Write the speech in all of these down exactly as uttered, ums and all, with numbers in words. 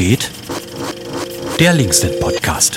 geht? Der Linksnet Podcast.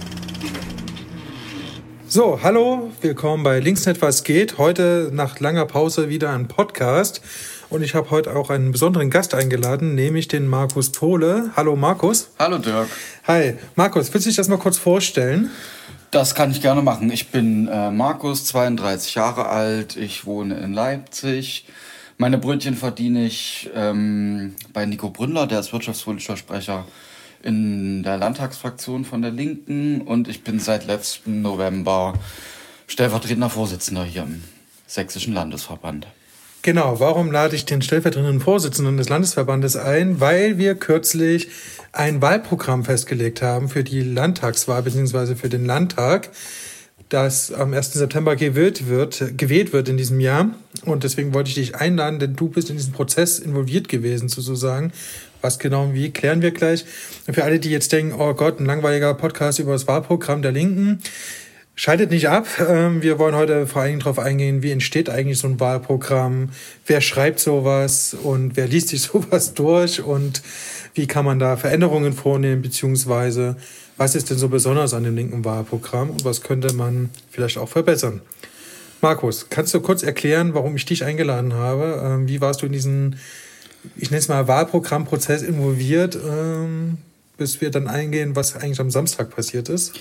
So, hallo, willkommen bei Linksnet was geht. Heute nach langer Pause wieder ein Podcast. Und ich habe heute auch einen besonderen Gast eingeladen, nämlich den Markus Pohle. Hallo Markus. Hallo Dirk. Hi, Markus, willst du dich das mal kurz vorstellen? Das kann ich gerne machen. Ich bin äh, Markus, zweiunddreißig Jahre alt. Ich wohne in Leipzig. Meine Brötchen verdiene ich ähm, bei Nico Bründler, der ist wirtschaftspolitischer Sprecher in der Landtagsfraktion von der Linken. Und ich bin seit letztem November stellvertretender Vorsitzender hier im Sächsischen Landesverband. Genau, warum lade ich den stellvertretenden Vorsitzenden des Landesverbandes ein? Weil wir kürzlich ein Wahlprogramm festgelegt haben für die Landtagswahl bzw. für den Landtag, das am ersten September gewählt wird, gewählt wird in diesem Jahr. Und deswegen wollte ich dich einladen, denn du bist in diesem Prozess involviert gewesen, sozusagen. Was genau und wie, klären wir gleich. Und für alle, die jetzt denken, oh Gott, ein langweiliger Podcast über das Wahlprogramm der Linken, schaltet nicht ab. Wir wollen heute vor allen Dingen darauf eingehen, wie entsteht eigentlich so ein Wahlprogramm, wer schreibt sowas und wer liest sich sowas durch und wie kann man da Veränderungen vornehmen, beziehungsweise was ist denn so besonders an dem linken Wahlprogramm und was könnte man vielleicht auch verbessern. Markus, kannst du kurz erklären, warum ich dich eingeladen habe? Wie warst du in diesen, ich nenne es mal Wahlprogrammprozess involviert, bis wir dann eingehen, was eigentlich am Samstag passiert ist?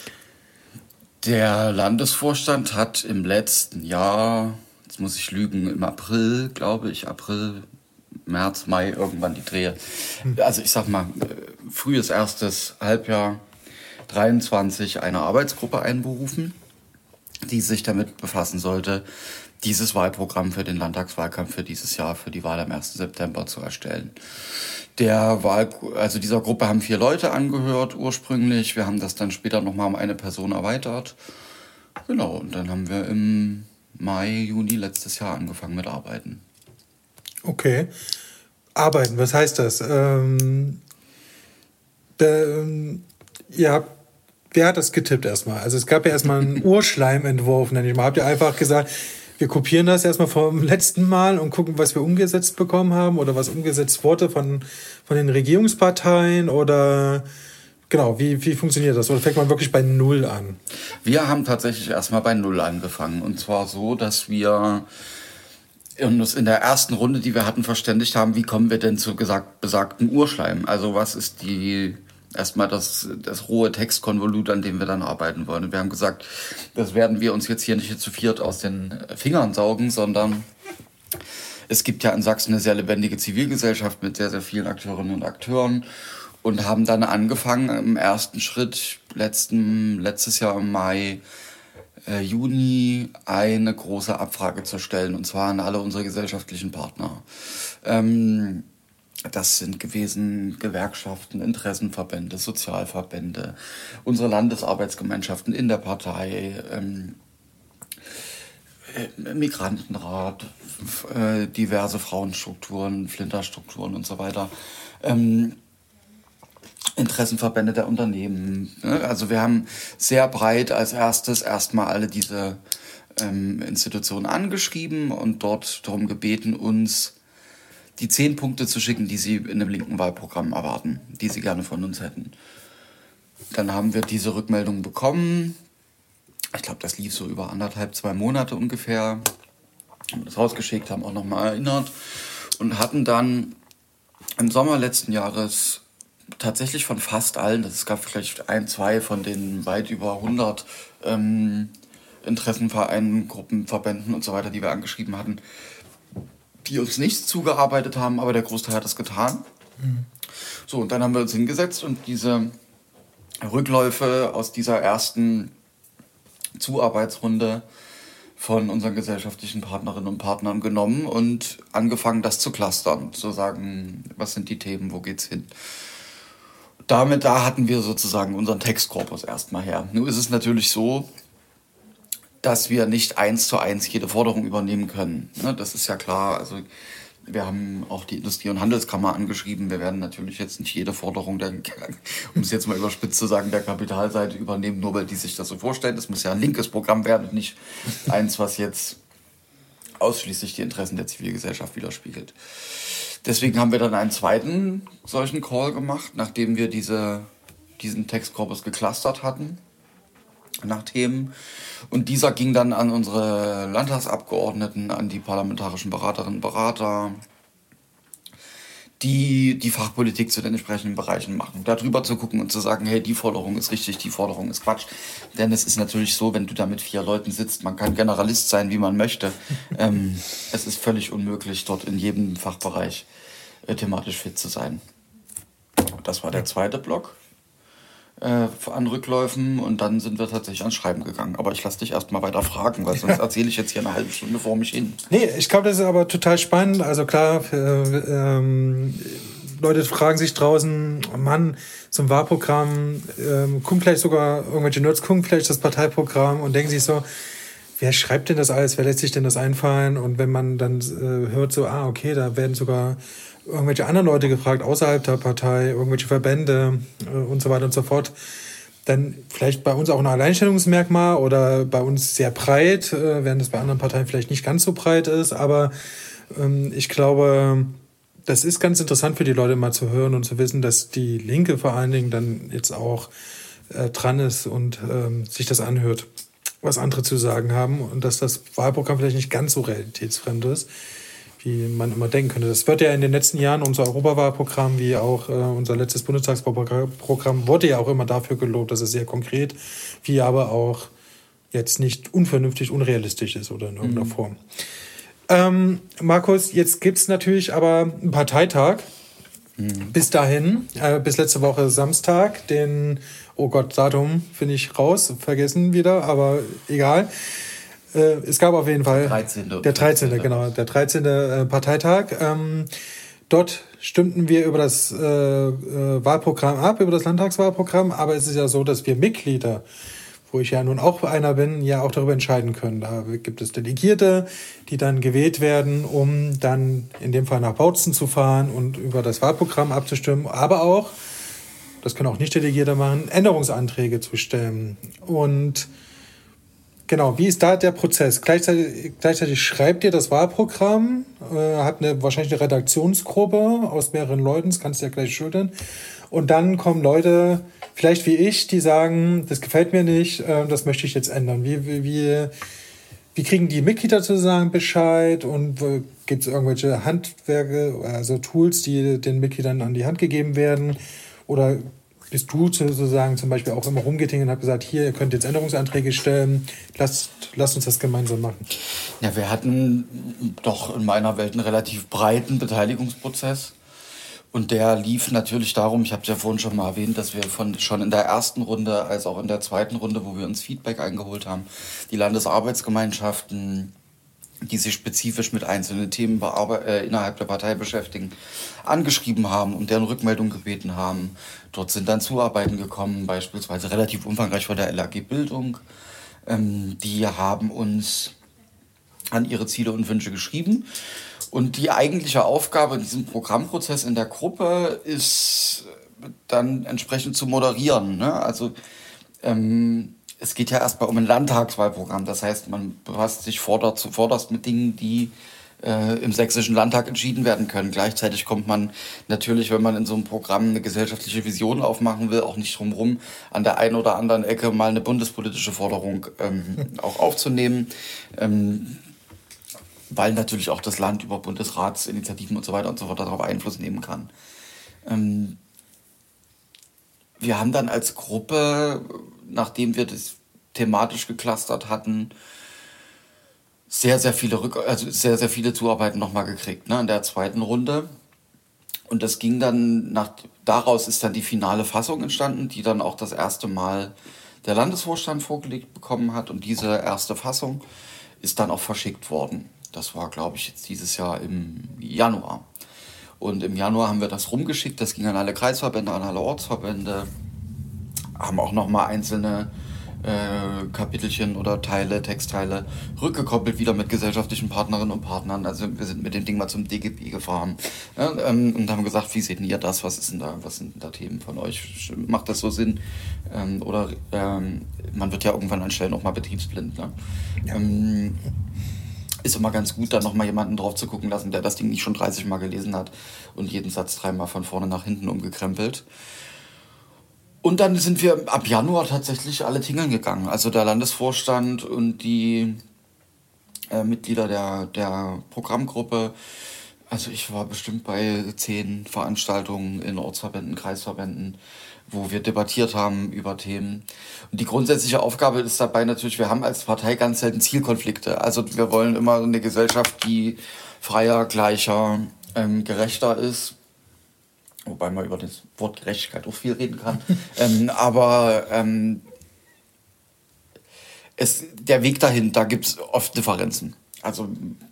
Der Landesvorstand hat im letzten Jahr, jetzt muss ich lügen, im April, glaube ich, April, März, Mai, irgendwann die Drehe. Also ich sag mal, frühes erstes Halbjahr dreiundzwanzig eine Arbeitsgruppe einberufen, die sich damit befassen sollte, dieses Wahlprogramm für den Landtagswahlkampf für dieses Jahr, für die Wahl am ersten September zu erstellen. Der Wahl, also dieser Gruppe haben vier Leute angehört ursprünglich. Wir haben das dann später nochmal um eine Person erweitert. Genau, und dann haben wir im Mai, Juni letztes Jahr angefangen mit Arbeiten. Okay. Arbeiten, was heißt das? Ähm, der, ihr habt, wer hat das getippt erstmal? Also es gab ja erstmal einen Urschleimentwurf, nenne ich mal. Habt ihr einfach gesagt, wir kopieren das erstmal vom letzten Mal und gucken, was wir umgesetzt bekommen haben oder was umgesetzt wurde von, von den Regierungsparteien oder genau, wie, wie funktioniert das? Oder fängt man wirklich bei Null an? Wir haben tatsächlich erstmal bei Null angefangen und zwar so, dass wir uns in der ersten Runde, die wir hatten, verständigt haben, wie kommen wir denn zu gesagt, besagten Urschleim? Also was ist die erstmal das, das rohe Textkonvolut, an dem wir dann arbeiten wollen. Und wir haben gesagt, das werden wir uns jetzt hier nicht zu viert aus den Fingern saugen, sondern es gibt ja in Sachsen eine sehr lebendige Zivilgesellschaft mit sehr, sehr vielen Akteurinnen und Akteuren und haben dann angefangen, im ersten Schritt letzten, letztes Jahr im Mai, äh, Juni eine große Abfrage zu stellen, und zwar an alle unsere gesellschaftlichen Partner. Ähm, Das sind gewesen Gewerkschaften, Interessenverbände, Sozialverbände, unsere Landesarbeitsgemeinschaften in der Partei, ähm, Migrantenrat, äh, diverse Frauenstrukturen, Flinterstrukturen und so weiter, ähm, Interessenverbände der Unternehmen. Ne? Also wir haben sehr breit als erstes erstmal alle diese ähm, Institutionen angeschrieben und dort darum gebeten, uns die zehn Punkte zu schicken, die sie in einem linken Wahlprogramm erwarten, die sie gerne von uns hätten. Dann haben wir diese Rückmeldung bekommen. Ich glaube, das lief so über anderthalb, zwei Monate ungefähr. Haben das rausgeschickt, haben auch nochmal erinnert und hatten dann im Sommer letzten Jahres tatsächlich von fast allen, es gab vielleicht ein, zwei von den weit über hundert ähm, Interessenvereinen, Gruppen, Verbänden und so weiter, die wir angeschrieben hatten, die uns nicht zugearbeitet haben, aber der Großteil hat es getan. Mhm. So, und dann haben wir uns hingesetzt und diese Rückläufe aus dieser ersten Zuarbeitsrunde von unseren gesellschaftlichen Partnerinnen und Partnern genommen und angefangen, das zu clustern, zu sagen, was sind die Themen, wo geht's hin. Damit, da hatten wir sozusagen unseren Textkorpus erstmal her. Nun ist es natürlich so, dass wir nicht eins zu eins jede Forderung übernehmen können. Das ist ja klar. Also wir haben auch die Industrie- und Handelskammer angeschrieben. Wir werden natürlich jetzt nicht jede Forderung, der, um es jetzt mal überspitzt zu sagen, der Kapitalseite übernehmen, nur weil die sich das so vorstellen. Das muss ja ein linkes Programm werden und nicht eins, was jetzt ausschließlich die Interessen der Zivilgesellschaft widerspiegelt. deswegen haben wir dann einen zweiten solchen Call gemacht, nachdem wir diese, diesen Textkorpus geclustert hatten nach Themen. Und dieser ging dann an unsere Landtagsabgeordneten, an die parlamentarischen Beraterinnen und Berater, die die Fachpolitik zu den entsprechenden Bereichen machen. Da drüber zu gucken und zu sagen, hey, die Forderung ist richtig, die Forderung ist Quatsch. Denn es ist natürlich so, wenn du da mit vier Leuten sitzt, man kann Generalist sein, wie man möchte. ähm, es ist völlig unmöglich, dort in jedem Fachbereich äh, thematisch fit zu sein. Das war der zweite Block äh, an Rückläufen und dann sind wir tatsächlich ans Schreiben gegangen. Aber ich lasse dich erst mal weiter fragen, weil sonst erzähle ich jetzt hier eine halbe Stunde vor mich hin. Nee, ich glaube, das ist aber total spannend. Also klar, äh, ähm, Leute fragen sich draußen, oh Mann, so ein Wahlprogramm, ähm, gucken vielleicht sogar, irgendwelche Nerds gucken vielleicht das Parteiprogramm und denken sich so, wer schreibt denn das alles, wer lässt sich denn das einfallen? Und wenn man dann äh, hört so, ah, okay, da werden sogar irgendwelche anderen Leute gefragt, außerhalb der Partei, irgendwelche Verbände äh, und so weiter und so fort, dann vielleicht bei uns auch ein Alleinstellungsmerkmal oder bei uns sehr breit, äh, während es bei anderen Parteien vielleicht nicht ganz so breit ist, aber ähm, ich glaube, das ist ganz interessant für die Leute mal zu hören und zu wissen, dass die Linke vor allen Dingen dann jetzt auch äh, dran ist und ähm, sich das anhört, was andere zu sagen haben und dass das Wahlprogramm vielleicht nicht ganz so realitätsfremd ist, wie man immer denken könnte. Das wird ja in den letzten Jahren, unser Europawahlprogramm wie auch äh, unser letztes Bundestagswahlprogramm wurde ja auch immer dafür gelobt, dass es sehr konkret, wie aber auch jetzt nicht unvernünftig, unrealistisch ist oder in irgendeiner mhm. Form. Ähm, Markus, jetzt gibt's natürlich aber einen Parteitag. Mhm. Bis dahin, äh, bis letzte Woche Samstag, den, oh Gott, Datum finde ich raus, vergessen wieder, aber egal. Äh, es gab auf jeden Fall dreizehnte der dreizehnte genau, der dreizehnte Parteitag. Ähm, dort stimmten wir über das äh, äh, Wahlprogramm ab, über das Landtagswahlprogramm, aber es ist ja so, dass wir Mitglieder, wo ich ja nun auch einer bin, ja auch darüber entscheiden können. Da gibt es Delegierte, die dann gewählt werden, um dann in dem Fall nach Bautzen zu fahren und über das Wahlprogramm abzustimmen, aber auch, das können auch Nicht-Delegierte machen, Änderungsanträge zu stellen. Und genau, wie ist da der Prozess? Gleichzeitig, gleichzeitig schreibt ihr das Wahlprogramm, äh, habt eine, wahrscheinlich eine Redaktionsgruppe aus mehreren Leuten, das kannst du ja gleich schildern. Und dann kommen Leute, vielleicht wie ich, die sagen, das gefällt mir nicht, äh, das möchte ich jetzt ändern. Wie, wie, wie, wie kriegen die Mitglieder sozusagen Bescheid und äh, gibt es irgendwelche Handwerke, also Tools, die den Mitgliedern an die Hand gegeben werden? Oder bist du sozusagen zum Beispiel auch immer rumgetingelt und hast gesagt, hier, ihr könnt jetzt Änderungsanträge stellen, lasst, lasst uns das gemeinsam machen? Ja, wir hatten doch in meiner Welt einen relativ breiten Beteiligungsprozess. Und der lief natürlich darum, ich habe es ja vorhin schon mal erwähnt, dass wir von schon in der ersten Runde als auch in der zweiten Runde, wo wir uns Feedback eingeholt haben, die Landesarbeitsgemeinschaften, die sich spezifisch mit einzelnen Themen bearbe- äh, innerhalb der Partei beschäftigen, angeschrieben haben und deren Rückmeldung gebeten haben. Dort sind dann Zuarbeiten gekommen, beispielsweise relativ umfangreich von der L A G Bildung. Ähm, die haben uns an ihre Ziele und Wünsche geschrieben. Und die eigentliche Aufgabe in diesem Programmprozess in der Gruppe ist dann entsprechend zu moderieren. Ne? Also ähm, es geht ja erstmal um ein Landtagswahlprogramm. Das heißt, man befasst sich vorder- zuvorderst mit Dingen, die äh, im Sächsischen Landtag entschieden werden können. Gleichzeitig kommt man natürlich, wenn man in so einem Programm eine gesellschaftliche Vision aufmachen will, auch nicht drum rum, an der einen oder anderen Ecke mal eine bundespolitische Forderung ähm, auch aufzunehmen. Ähm, weil natürlich auch das Land über Bundesratsinitiativen und so weiter und so fort darauf Einfluss nehmen kann. Ähm, wir haben dann als Gruppe, nachdem wir das thematisch geclustert hatten, sehr, sehr viele Rück- also sehr, sehr viele Zuarbeiten nochmal gekriegt, ne, in der zweiten Runde. Und das ging dann, nach, daraus ist dann die finale Fassung entstanden, die dann auch das erste Mal der Landesvorstand vorgelegt bekommen hat. Und diese erste Fassung ist dann auch verschickt worden. Das war, glaube ich, jetzt dieses Jahr im Januar. Und im Januar haben wir das rumgeschickt. Das ging an alle Kreisverbände, an alle Ortsverbände. Haben auch nochmal einzelne äh, Kapitelchen oder Teile, Textteile rückgekoppelt, wieder mit gesellschaftlichen Partnerinnen und Partnern. Also wir sind mit dem Ding mal zum D G B gefahren, ja, ähm, und haben gesagt, wie seht ihr das? Was ist denn da? Was sind denn da Themen von euch? Macht das so Sinn? Ähm, oder ähm, man wird ja irgendwann an Stellen auch mal betriebsblind. Ne? Ja. Ähm, ist immer ganz gut, da nochmal jemanden drauf zu gucken lassen, der das Ding nicht schon dreißig Mal gelesen hat und jeden Satz dreimal von vorne nach hinten umgekrempelt. Und dann sind wir ab Januar tatsächlich alle tingeln gegangen. Also der Landesvorstand und die äh, Mitglieder der, der Programmgruppe. Also ich war bestimmt bei zehn Veranstaltungen in Ortsverbänden, Kreisverbänden, wo wir debattiert haben über Themen. Und die grundsätzliche Aufgabe ist dabei natürlich, wir haben als Partei ganz selten Zielkonflikte. Also wir wollen immer eine Gesellschaft, die freier, gleicher, ähm, gerechter ist. Wobei man über das Wort Gerechtigkeit auch viel reden kann. ähm, aber ähm, es, der Weg dahin, da gibt es oft Differenzen. Also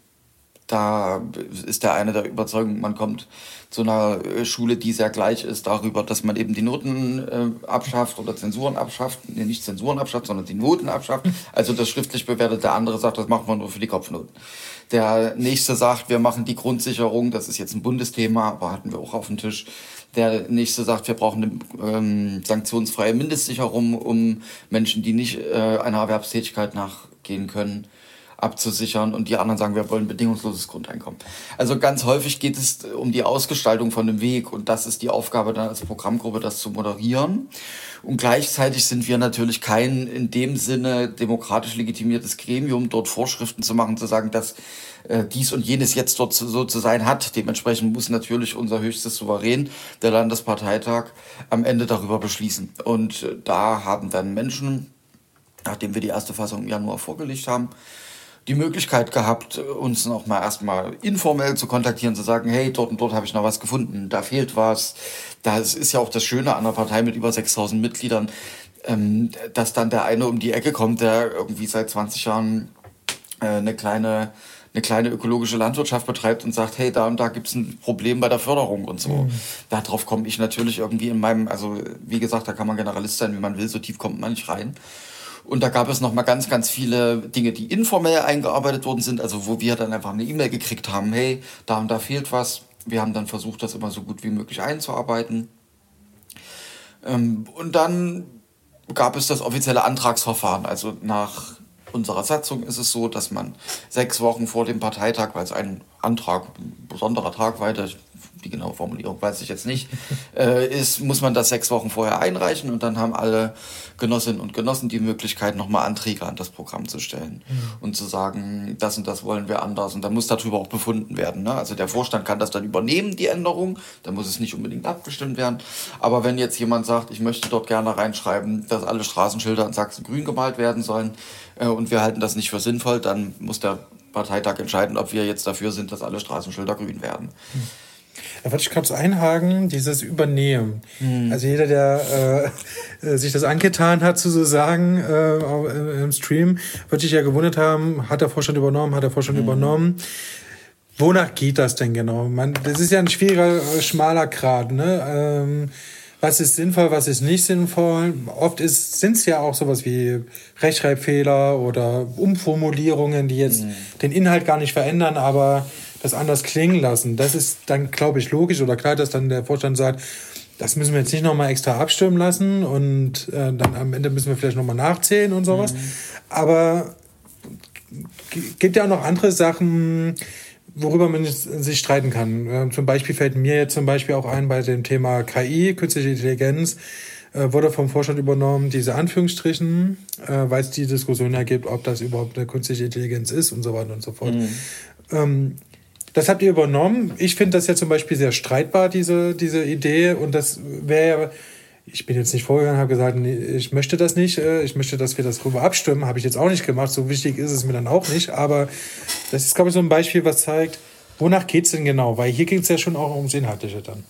da ist der eine der Überzeugung, man kommt zu einer Schule, die sehr gleich ist, darüber, dass man eben die Noten äh, abschafft oder Zensuren abschafft. Nee, nicht Zensuren abschafft, sondern die Noten abschafft. Also das schriftlich bewertet. Der andere sagt, das machen wir nur für die Kopfnoten. Der nächste sagt, wir machen die Grundsicherung. Das ist jetzt ein Bundesthema, aber hatten wir auch auf dem Tisch. Der nächste sagt, wir brauchen eine ähm, sanktionsfreie Mindestsicherung, um Menschen, die nicht äh, einer Erwerbstätigkeit nachgehen können, abzusichern, und die anderen sagen, wir wollen bedingungsloses Grundeinkommen. Also ganz häufig geht es um die Ausgestaltung von dem Weg, und das ist die Aufgabe dann als Programmgruppe, das zu moderieren. Und gleichzeitig sind wir natürlich kein in dem Sinne demokratisch legitimiertes Gremium, dort Vorschriften zu machen, zu sagen, dass äh, dies und jenes jetzt dort so, so zu sein hat. Dementsprechend muss natürlich unser höchstes Souverän, der Landesparteitag, am Ende darüber beschließen. Und äh, da haben dann Menschen, nachdem wir die erste Fassung im Januar vorgelegt haben, die Möglichkeit gehabt, uns noch mal erstmal informell zu kontaktieren, zu sagen, hey, dort und dort habe ich noch was gefunden, da fehlt was. Das ist ja auch das Schöne an einer Partei mit über sechstausend Mitgliedern, ähm, dass dann der eine um die Ecke kommt, der irgendwie seit zwanzig Jahren äh, eine kleine eine kleine ökologische Landwirtschaft betreibt und sagt, hey, da und da gibt es ein Problem bei der Förderung und so. Mhm. Darauf komme ich natürlich irgendwie in meinem, also wie gesagt, da kann man Generalist sein, wie man will, so tief kommt man nicht rein. Und da gab es noch mal ganz, ganz viele Dinge, die informell eingearbeitet worden sind, also wo wir dann einfach eine E-Mail gekriegt haben, hey, da und da fehlt was. Wir haben dann versucht, das immer so gut wie möglich einzuarbeiten. Ähm, und dann gab es das offizielle Antragsverfahren. Also nach unserer Satzung ist es so, dass man sechs Wochen vor dem Parteitag, weil es ein Antrag, ein besonderer Tag weiter, die genaue Formulierung weiß ich jetzt nicht, äh, ist, muss man das sechs Wochen vorher einreichen, und dann haben alle Genossinnen und Genossen die Möglichkeit, nochmal Anträge an das Programm zu stellen, mhm. und zu sagen, das und das wollen wir anders, und dann muss darüber auch befunden werden. Ne? Also der Vorstand kann das dann übernehmen, die Änderung, dann muss es nicht unbedingt abgestimmt werden, aber wenn jetzt jemand sagt, ich möchte dort gerne reinschreiben, dass alle Straßenschilder in Sachsen grün gemalt werden sollen, äh, und wir halten das nicht für sinnvoll, dann muss der Parteitag entscheiden, ob wir jetzt dafür sind, dass alle Straßenschilder grün werden. Mhm. Da wollte ich kurz einhaken, dieses Übernehmen. Hm. Also jeder, der äh, sich das angetan hat, sozusagen äh, im Stream, wird sich ja gewundert haben, hat der Vorstand übernommen, hat der Vorstand hm. übernommen. Wonach geht das denn genau? Man, das ist ja ein schwieriger, schmaler Grat, ne? Ähm, was ist sinnvoll, was ist nicht sinnvoll? Oft sind es ja auch sowas wie Rechtschreibfehler oder Umformulierungen, die jetzt hm. den Inhalt gar nicht verändern, aber das anders klingen lassen. Das ist dann, glaube ich, logisch oder klar, dass dann der Vorstand sagt, das müssen wir jetzt nicht nochmal extra abstimmen lassen, und äh, dann am Ende müssen wir vielleicht nochmal nachzählen und sowas. Mhm. Aber g- gibt ja auch noch andere Sachen, worüber man sich streiten kann. Äh, zum Beispiel fällt mir jetzt zum Beispiel auch ein bei dem Thema K I, künstliche Intelligenz, äh, wurde vom Vorstand übernommen, diese Anführungsstrichen, äh, weil es die Diskussion ergibt, ob das überhaupt eine künstliche Intelligenz ist und so weiter und so fort. Mhm. Ähm, Das habt ihr übernommen. Ich finde das ja zum Beispiel sehr streitbar, diese, diese Idee. Und das wäre, ich bin jetzt nicht vorgegangen, habe gesagt, nee, ich möchte das nicht. Ich möchte, dass wir das darüber abstimmen. Habe ich jetzt auch nicht gemacht. So wichtig ist es mir dann auch nicht. Aber das ist, glaube ich, so ein Beispiel, was zeigt, wonach geht es denn genau? Weil hier geht es ja schon auch ums Inhaltliche dann.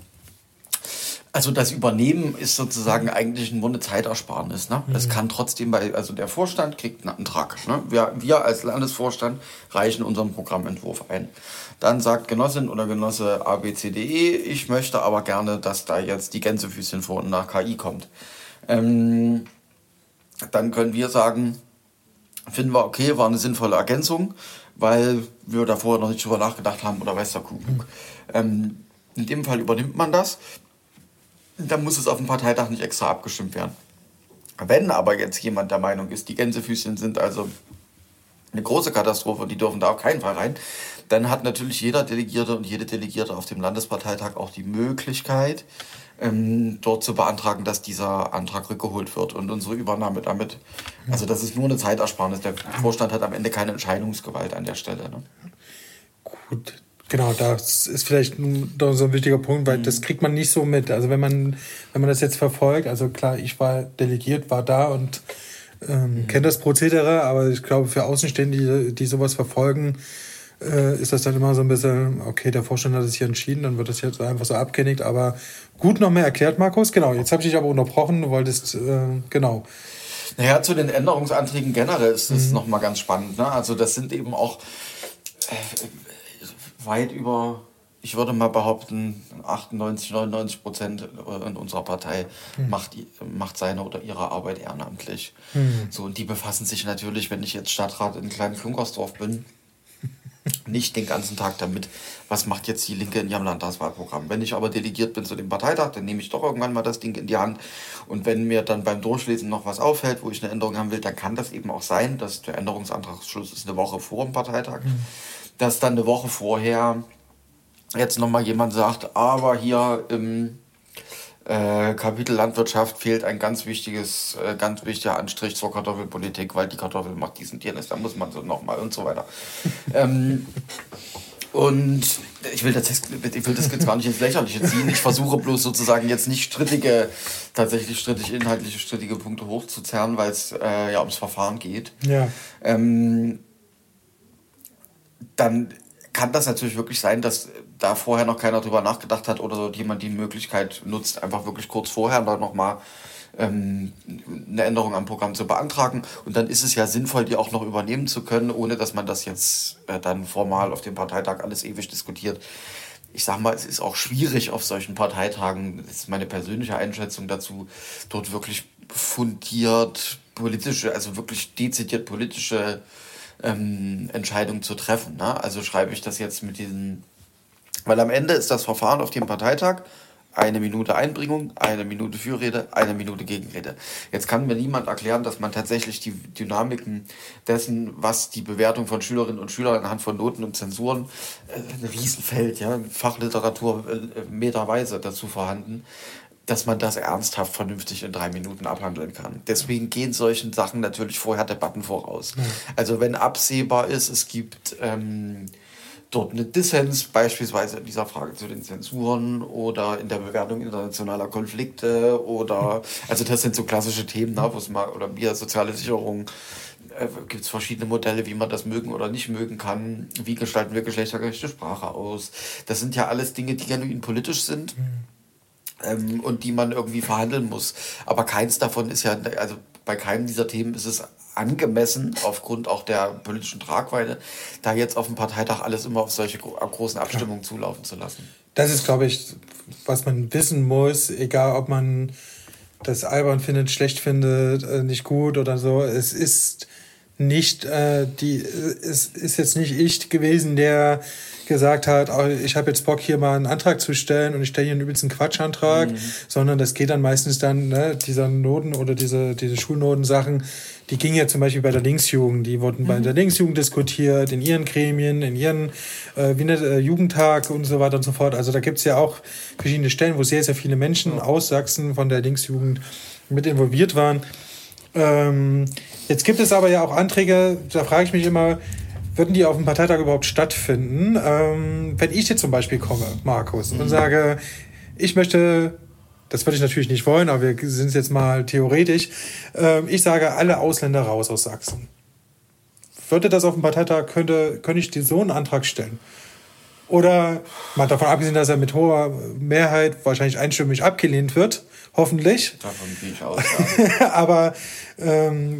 Also das Übernehmen ist sozusagen eigentlich nur eine Zeitersparnis. Ne? Mhm. Es kann trotzdem, bei, also der Vorstand kriegt einen Antrag. Ne? Wir, wir als Landesvorstand reichen unseren Programmentwurf ein. Dann sagt Genossin oder Genosse A, B, C, D, E, ich möchte aber gerne, dass da jetzt die Gänsefüßchen vor und nach K I kommt. Ähm, dann können wir sagen, finden wir okay, war eine sinnvolle Ergänzung, weil wir da vorher noch nicht drüber nachgedacht haben oder weiß der Kuckuck. Mhm. Ähm, in dem Fall übernimmt man das. Dann muss es auf dem Parteitag nicht extra abgestimmt werden. Wenn aber jetzt jemand der Meinung ist, die Gänsefüßchen sind also eine große Katastrophe und die dürfen da auf keinen Fall rein, dann hat natürlich jeder Delegierte und jede Delegierte auf dem Landesparteitag auch die Möglichkeit, ähm, dort zu beantragen, dass dieser Antrag rückgeholt wird und unsere Übernahme damit, also das ist nur eine Zeitersparnis. Der Vorstand hat am Ende keine Entscheidungsgewalt an der Stelle. Ne? Gut, genau, das ist vielleicht doch so ein wichtiger Punkt, weil mhm. das kriegt man nicht so mit. Also wenn man, wenn man das jetzt verfolgt, also klar, ich war delegiert, war da und ähm, mhm. kenne das Prozedere, aber ich glaube, für Außenstehende, die, die sowas verfolgen, äh, ist das dann immer so ein bisschen, okay, der Vorstand hat es hier entschieden, dann wird das jetzt einfach so abgenickt, aber gut noch mehr erklärt, Markus. Genau, jetzt habe ich dich aber unterbrochen, du wolltest, äh, genau. Naja, zu den Änderungsanträgen generell ist das mhm. nochmal ganz spannend. Ne? Also das sind eben auch äh, weit über, ich würde mal behaupten, achtundneunzig, neunundneunzig Prozent in unserer Partei mhm. macht, macht seine oder ihre Arbeit ehrenamtlich. Mhm. So, und die befassen sich natürlich, wenn ich jetzt Stadtrat in kleinen Flunkersdorf bin, nicht den ganzen Tag damit, was macht jetzt die Linke in ihrem Landtagswahlprogramm. Wenn ich aber delegiert bin zu dem Parteitag, dann nehme ich doch irgendwann mal das Ding in die Hand. Und wenn mir dann beim Durchlesen noch was auffällt, wo ich eine Änderung haben will, dann kann das eben auch sein, dass der Änderungsantragsschluss ist eine Woche vor dem Parteitag, mhm. dass dann eine Woche vorher jetzt nochmal jemand sagt, aber hier im äh, Kapitel Landwirtschaft fehlt ein ganz wichtiges, äh, ganz wichtiger Anstrich zur Kartoffelpolitik, weil die Kartoffel macht diesen Tiernis, da muss man so nochmal und so weiter. ähm, und ich will das, ich will das jetzt gar nicht ins Lächerliche ziehen, ich versuche bloß sozusagen jetzt nicht strittige, tatsächlich strittig, inhaltliche strittige Punkte hochzuzerren, weil es äh, ja ums Verfahren geht. Ja. Ähm, dann kann das natürlich wirklich sein, dass da vorher noch keiner drüber nachgedacht hat oder jemand die Möglichkeit nutzt, einfach wirklich kurz vorher dann nochmal ähm, eine Änderung am Programm zu beantragen. Und dann ist es ja sinnvoll, die auch noch übernehmen zu können, ohne dass man das jetzt äh, dann formal auf dem Parteitag alles ewig diskutiert. Ich sag mal, es ist auch schwierig auf solchen Parteitagen, das ist meine persönliche Einschätzung dazu, dort wirklich fundiert politische, also wirklich dezidiert politische Ähm, Entscheidung zu treffen. Ne? Also schreibe ich das jetzt mit diesen, weil am Ende ist das Verfahren auf dem Parteitag eine Minute Einbringung, eine Minute Fürrede, eine Minute Gegenrede. Jetzt kann mir niemand erklären, dass man tatsächlich die Dynamiken dessen, was die Bewertung von Schülerinnen und Schülern anhand von Noten und Zensuren, äh, ein Riesenfeld, ja, Fachliteratur äh, meterweise dazu vorhanden, dass man das ernsthaft vernünftig in drei Minuten abhandeln kann. Deswegen gehen solchen Sachen natürlich vorher Debatten voraus. Ja. Also wenn absehbar ist, es gibt ähm, dort eine Dissens, beispielsweise in dieser Frage zu den Zensuren oder in der Bewertung internationaler Konflikte oder, also das sind so klassische Themen, ne, wo es mal, oder wir, soziale Sicherung, äh, gibt es verschiedene Modelle, wie man das mögen oder nicht mögen kann. Wie gestalten wir geschlechtergerechte Sprache aus? Das sind ja alles Dinge, die genuin politisch sind. Mhm. Ähm, und die man irgendwie verhandeln muss. Aber keins davon ist ja, also bei keinem dieser Themen ist es angemessen, aufgrund auch der politischen Tragweite, da jetzt auf dem Parteitag alles immer auf solche großen Abstimmungen Klar. zulaufen zu lassen. Das ist, glaube ich, was man wissen muss, egal ob man das albern findet, schlecht findet, nicht gut oder so. Es ist nicht, äh, die, es ist jetzt nicht ich gewesen, der gesagt hat, oh, ich habe jetzt Bock, hier mal einen Antrag zu stellen und ich stelle hier einen übelsten Quatschantrag, mhm. sondern das geht dann meistens dann, ne, dieser Noten oder diese, diese Schulnotensachen, die gingen ja zum Beispiel bei der Linksjugend, die wurden mhm. bei der Linksjugend diskutiert, in ihren Gremien, in ihren äh, wie ne, äh, Jugendtag und so weiter und so fort. Also da gibt es ja auch verschiedene Stellen, wo sehr, sehr viele Menschen ja. aus Sachsen von der Linksjugend mit involviert waren. Ähm, jetzt gibt es aber ja auch Anträge, da frage ich mich immer, würden die auf dem Parteitag überhaupt stattfinden? Ähm, wenn ich jetzt zum Beispiel komme, Markus, mhm. und sage, ich möchte, das würde ich natürlich nicht wollen, aber wir sind jetzt mal theoretisch, ähm, ich sage, alle Ausländer raus aus Sachsen. Würde das auf dem Parteitag, könnte, könnte ich dir so einen Antrag stellen? Oder, mal davon abgesehen, dass er mit hoher Mehrheit wahrscheinlich einstimmig abgelehnt wird, hoffentlich. Davon gehe ich aus, ja. Aber ähm,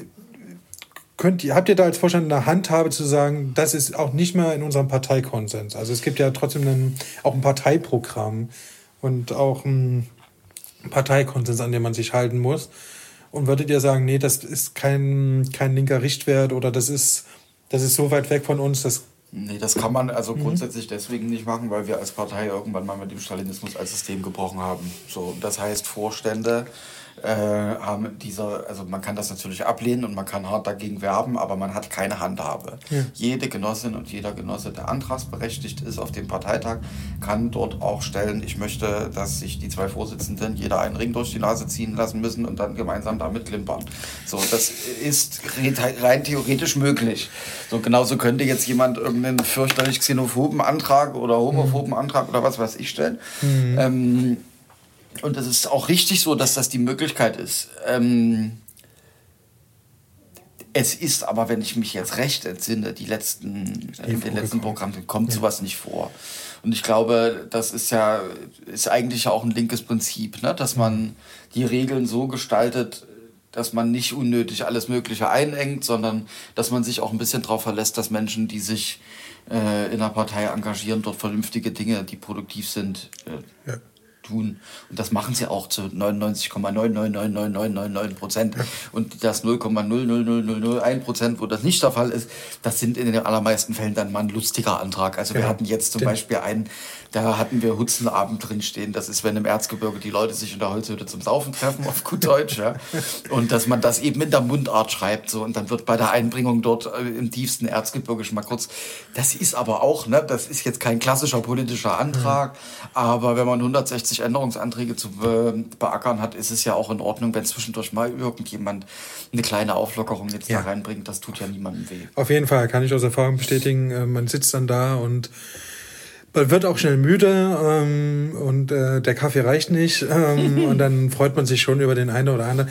könnt ihr, habt ihr da als Vorstand eine Handhabe zu sagen, das ist auch nicht mehr in unserem Parteikonsens? Also es gibt ja trotzdem einen, auch ein Parteiprogramm und auch einen Parteikonsens, an dem man sich halten muss. Und würdet ihr sagen, nee, das ist kein, kein linker Richtwert oder das ist, das ist so weit weg von uns, dass Nee, das kann man also mhm. grundsätzlich deswegen nicht machen, weil wir als Partei irgendwann mal mit dem Stalinismus als System gebrochen haben. So, das heißt, Vorstände äh, haben dieser, also man kann das natürlich ablehnen und man kann hart dagegen werben, aber man hat keine Handhabe. Ja. Jede Genossin und jeder Genosse, der antragsberechtigt ist auf dem Parteitag, kann dort auch stellen, ich möchte, dass sich die zwei Vorsitzenden jeder einen Ring durch die Nase ziehen lassen müssen und dann gemeinsam damit klimpern. So, das ist rein theoretisch möglich. So, genauso könnte jetzt jemand irgendeinen fürchterlich xenophoben Antrag oder homophoben mhm. Antrag oder was weiß ich stellen. Mhm. Ähm, und es ist auch richtig so, dass das die Möglichkeit ist. Ähm, es ist aber, wenn ich mich jetzt recht entsinne, die letzten, äh, in den letzten Programmen kommt ja. sowas nicht vor. Und ich glaube, das ist ja ist eigentlich auch ein linkes Prinzip, ne? Dass man die Regeln so gestaltet, dass man nicht unnötig alles Mögliche einengt, sondern dass man sich auch ein bisschen darauf verlässt, dass Menschen, die sich äh, in einer Partei engagieren, dort vernünftige Dinge, die produktiv sind, äh, ja. tun. Und das machen sie auch zu neunundneunzig Komma neun neun neun neun neun neun neun Prozent. Ja. Und das null Komma null null null null null eins Prozent, wo das nicht der Fall ist, das sind in den allermeisten Fällen dann mal ein lustiger Antrag. Also ja. wir hatten jetzt zum Den. Beispiel einen, da hatten wir Hutzenabend drinstehen. Das ist, wenn im Erzgebirge die Leute sich in der Holzhütte zum Saufen treffen, auf gut Deutsch. Ja. Und dass man das eben in der Mundart schreibt. So. Und dann wird bei der Einbringung dort im tiefsten Erzgebirge schon mal kurz, das ist aber auch, ne, das ist jetzt kein klassischer politischer Antrag, mhm. aber wenn man hundertsechzig Änderungsanträge zu be- beackern hat, ist es ja auch in Ordnung, wenn zwischendurch mal irgendjemand eine kleine Auflockerung jetzt ja. da reinbringt. Das tut ja niemandem weh. Auf jeden Fall, kann ich aus Erfahrung bestätigen. Man sitzt dann da und man wird auch schnell müde ähm, und äh, der Kaffee reicht nicht ähm, und dann freut man sich schon über den einen oder anderen.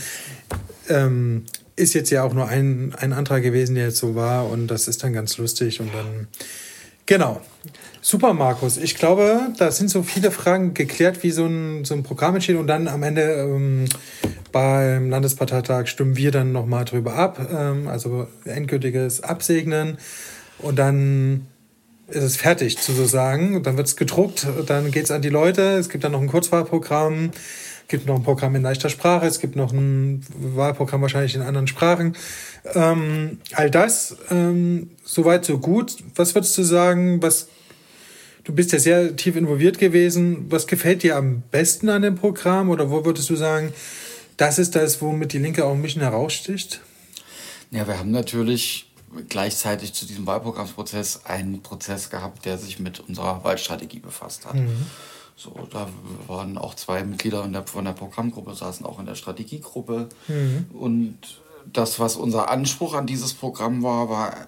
Ähm, ist jetzt ja auch nur ein, ein Antrag gewesen, der jetzt so war und das ist dann ganz lustig und dann, genau. Super, Markus. Ich glaube, da sind so viele Fragen geklärt, wie so ein, so ein Programm entsteht und dann am Ende ähm, beim Landesparteitag stimmen wir dann nochmal drüber ab, ähm, also endgültiges Absegnen und dann ist es fertig, sozusagen. Dann wird es gedruckt, dann geht es an die Leute. Es gibt dann noch ein Kurzwahlprogramm, es gibt noch ein Programm in leichter Sprache, es gibt noch ein Wahlprogramm wahrscheinlich in anderen Sprachen. Ähm, all das, ähm, soweit so gut. Was würdest du sagen, was, du bist ja sehr tief involviert gewesen, was gefällt dir am besten an dem Programm oder wo würdest du sagen, das ist das, womit die Linke auch ein bisschen heraussticht? Ja, wir haben natürlich gleichzeitig zu diesem Wahlprogrammsprozess einen Prozess gehabt, der sich mit unserer Wahlstrategie befasst hat. Mhm. So, da waren auch zwei Mitglieder in der, von der Programmgruppe, saßen auch in der Strategiegruppe. Mhm. Und das, was unser Anspruch an dieses Programm war, war,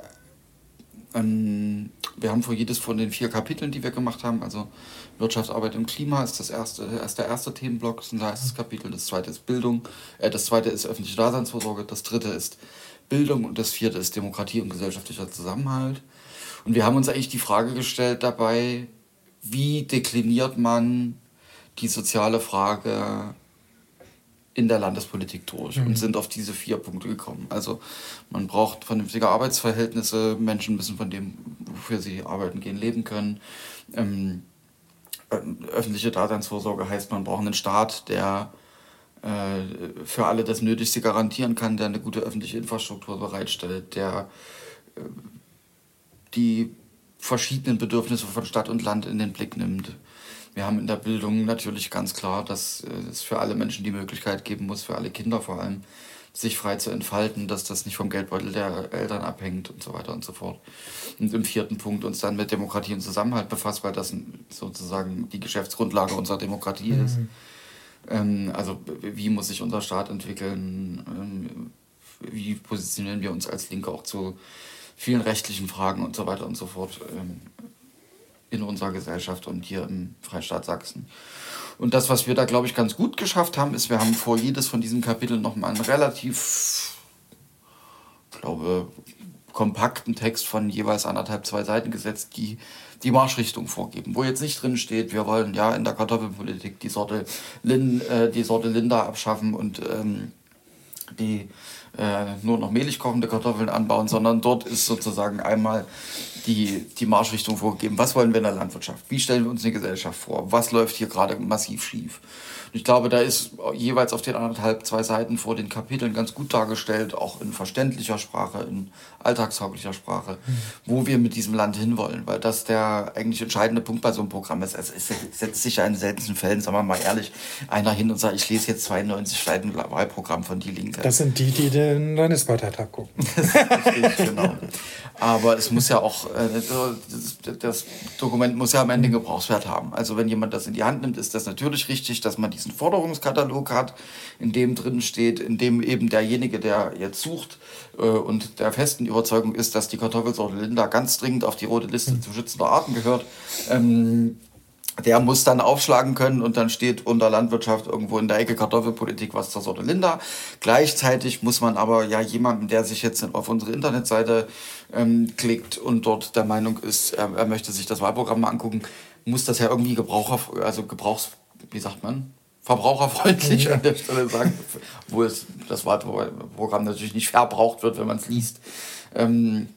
ähm, wir haben für jedes von den vier Kapiteln, die wir gemacht haben, also Wirtschaft, Arbeit und Klima ist das erste, ist der erste Themenblock, ist ein erstes Kapitel, das zweite ist Bildung, äh, das zweite ist öffentliche Daseinsvorsorge, das dritte ist Bildung und das vierte ist Demokratie und gesellschaftlicher Zusammenhalt. Und wir haben uns eigentlich die Frage gestellt dabei, wie dekliniert man die soziale Frage in der Landespolitik durch mhm. und sind auf diese vier Punkte gekommen. Also man braucht vernünftige Arbeitsverhältnisse, Menschen müssen von dem, wofür sie arbeiten gehen, leben können. Ähm, öffentliche Daseinsvorsorge heißt, man braucht einen Staat, der für alle das Nötigste garantieren kann, der eine gute öffentliche Infrastruktur bereitstellt, der äh, die verschiedenen Bedürfnisse von Stadt und Land in den Blick nimmt. Wir haben in der Bildung natürlich ganz klar, dass äh, es für alle Menschen die Möglichkeit geben muss, für alle Kinder vor allem, sich frei zu entfalten, dass das nicht vom Geldbeutel der Eltern abhängt und so weiter und so fort. Und im vierten Punkt uns dann mit Demokratie und Zusammenhalt befasst, weil das sozusagen die Geschäftsgrundlage unserer Demokratie mhm. ist. Also wie muss sich unser Staat entwickeln, wie positionieren wir uns als Linke auch zu vielen rechtlichen Fragen und so weiter und so fort in unserer Gesellschaft und hier im Freistaat Sachsen. Und das, was wir da, glaube ich, ganz gut geschafft haben, ist, wir haben vor jedes von diesen Kapiteln nochmal einen relativ, ich glaube, kompakten Text von jeweils anderthalb, zwei Seiten gesetzt, die die Marschrichtung vorgeben, wo jetzt nicht drin steht, wir wollen ja in der Kartoffelpolitik die Sorte, Lin, äh, die Sorte Linda abschaffen und ähm, die äh, nur noch mehlig kochende Kartoffeln anbauen, sondern dort ist sozusagen einmal die, die Marschrichtung vorgegeben. Was wollen wir in der Landwirtschaft? Wie stellen wir uns eine Gesellschaft vor? Was läuft hier gerade massiv schief? Und ich glaube, da ist jeweils auf den anderthalb, zwei Seiten vor den Kapiteln ganz gut dargestellt, auch in verständlicher Sprache, in alltagstauglicher Sprache, mhm. wo wir mit diesem Land hinwollen. Weil das der eigentlich entscheidende Punkt bei so einem Programm ist. Also es setzt sich ja in seltensten Fällen, sagen wir mal ehrlich, einer hin und sagt, ich lese jetzt zweiundneunzig Seiten Wahlprogramm von Die Linke. Das sind die, die den Landesparteitag gucken. Das ist richtig, genau. Aber es muss ja auch, das, das Dokument muss ja am Ende Gebrauchswert haben. Also wenn jemand das in die Hand nimmt, ist das natürlich richtig, dass man diesen Forderungskatalog hat, in dem drin steht, in dem eben derjenige, der jetzt sucht äh, und der festen Überzeugung ist, dass die Kartoffelsorte Linda ganz dringend auf die rote Liste mhm. zu schützender Arten gehört, ähm, der muss dann aufschlagen können und dann steht unter Landwirtschaft irgendwo in der Ecke Kartoffelpolitik was zur Sorte Linda. Gleichzeitig muss man aber ja jemandem, der sich jetzt auf unsere Internetseite ähm, klickt und dort der Meinung ist, er, er möchte sich das Wahlprogramm mal angucken, muss das ja irgendwie Gebraucher, also Gebrauchs, wie sagt man, verbraucherfreundlich ja. an der Stelle sagen, wo es das Wahlprogramm natürlich nicht verbraucht wird, wenn man es liest. Ähm,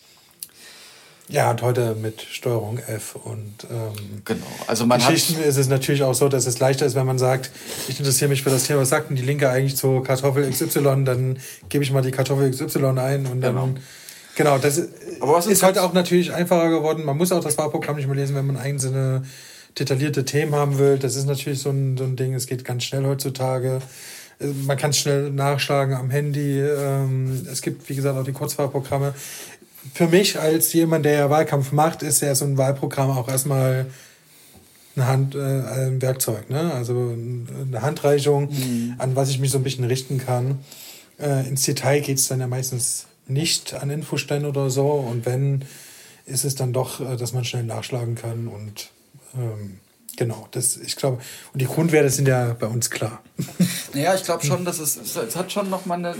Ja, und heute mit Steuerung F und ähm, genau. Also man Geschichten hat ist es natürlich auch so, dass es leichter ist, wenn man sagt, ich interessiere mich für das Thema, was sagt denn die Linke eigentlich zu Kartoffel X Y, dann gebe ich mal die Kartoffel X Y ein und dann, genau, genau das Aber was ist, ist heute auch natürlich einfacher geworden. Man muss auch das Wahlprogramm nicht mehr lesen, wenn man einzelne detaillierte Themen haben will. Das ist natürlich so ein, so ein Ding, es geht ganz schnell heutzutage. Man kann es schnell nachschlagen am Handy. Es gibt, wie gesagt, auch die Kurzwahlprogramme. Für mich als jemand, der ja Wahlkampf macht, ist ja so ein Wahlprogramm auch erstmal eine Hand, äh, ein Werkzeug, ne? Also eine Handreichung, mhm. an was ich mich so ein bisschen richten kann. Äh, ins Detail geht es dann ja meistens nicht an Infoständen oder so. Und wenn, ist es dann doch, äh, dass man schnell nachschlagen kann. Und ähm, genau, das, ich glaube, und die Grundwerte sind ja bei uns klar. Naja, ich glaube schon, dass es, es hat schon noch mal eine...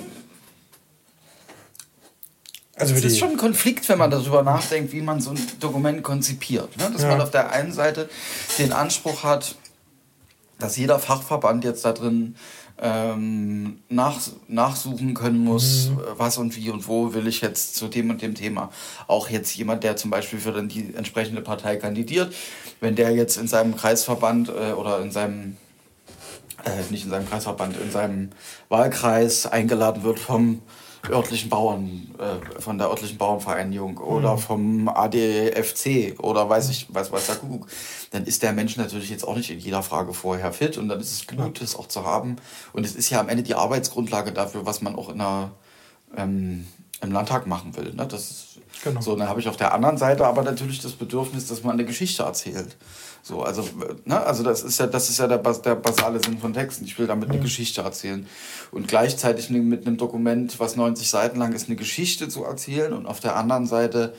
Also es ist schon ein Konflikt, wenn man darüber nachdenkt, wie man so ein Dokument konzipiert. Ne? Dass ja. man auf der einen Seite den Anspruch hat, dass jeder Fachverband jetzt da drin ähm, nach, nachsuchen können muss, mhm. was und wie und wo will ich jetzt zu dem und dem Thema. Auch jetzt jemand, der zum Beispiel für dann die entsprechende Partei kandidiert, wenn der jetzt in seinem Kreisverband äh, oder in seinem, äh, nicht in seinem Kreisverband, in seinem Wahlkreis eingeladen wird vom örtlichen Bauern, äh, von der örtlichen Bauernvereinigung oder mhm. vom A D F C oder weiß ich, weiß, weiß der Kuckuck, dann ist der Mensch natürlich jetzt auch nicht in jeder Frage vorher fit und dann ist es gut, das auch zu haben. Und es ist ja am Ende die Arbeitsgrundlage dafür, was man auch in der, ähm, im Landtag machen will. Ne? Das ist, genau. So, dann habe ich auf der anderen Seite aber natürlich das Bedürfnis, dass man eine Geschichte erzählt. So, also, ne, also das ist ja, das ist ja der, der basale Sinn von Texten. Ich will damit eine mhm. Geschichte erzählen. Und gleichzeitig mit einem Dokument, was neunzig Seiten lang ist, eine Geschichte zu erzählen und auf der anderen Seite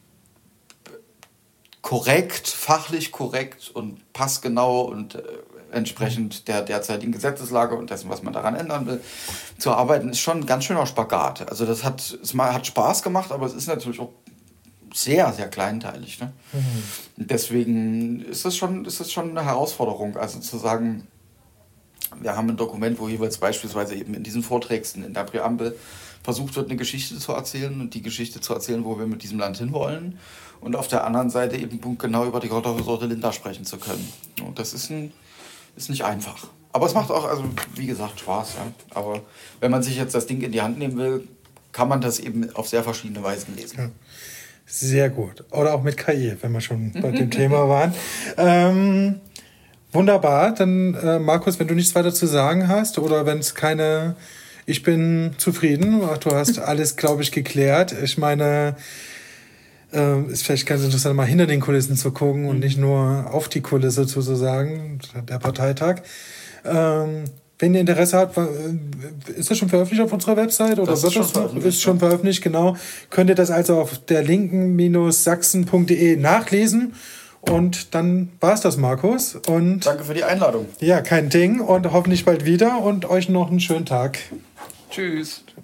korrekt, fachlich korrekt und passgenau und äh, entsprechend der derzeitigen Gesetzeslage und dessen, was man daran ändern will, zu arbeiten, ist schon ein ganz schöner Spagat. Also das hat, es hat Spaß gemacht, aber es ist natürlich auch sehr, sehr kleinteilig. Ne? Mhm. Und deswegen ist das schon, ist das schon eine Herausforderung. Also zu sagen, wir haben ein Dokument, wo jeweils beispielsweise eben in diesen Vorträgen, in der Präambel, versucht wird, eine Geschichte zu erzählen und die Geschichte zu erzählen, wo wir mit diesem Land hinwollen. Und auf der anderen Seite eben punktgenau über die Kartoffelsorte Linda sprechen zu können. Und das ist, ein, ist nicht einfach. Aber es macht auch, also wie gesagt, Spaß. Ja? Aber wenn man sich jetzt das Ding in die Hand nehmen will, kann man das eben auf sehr verschiedene Weisen lesen. Ja. Sehr gut. Oder auch mit K I, wenn wir schon bei dem Thema waren. Ähm, wunderbar. Dann, äh, Markus, wenn du nichts weiter zu sagen hast oder wenn es keine... Ich bin zufrieden. Du hast alles, glaube ich, geklärt. Ich meine, äh, ist vielleicht ganz interessant, mal hinter den Kulissen zu gucken und nicht nur auf die Kulisse sozusagen, der Parteitag. Ähm, Wenn ihr Interesse habt, ist das schon veröffentlicht auf unserer Website? Oder das wird ist, das noch? Ist schon veröffentlicht, genau. Könnt ihr das also auf der linken Sachsen punkt de nachlesen. Und dann war es das, Markus. Und danke für die Einladung. Ja, kein Ding. Und hoffentlich bald wieder. Und euch noch einen schönen Tag. Tschüss.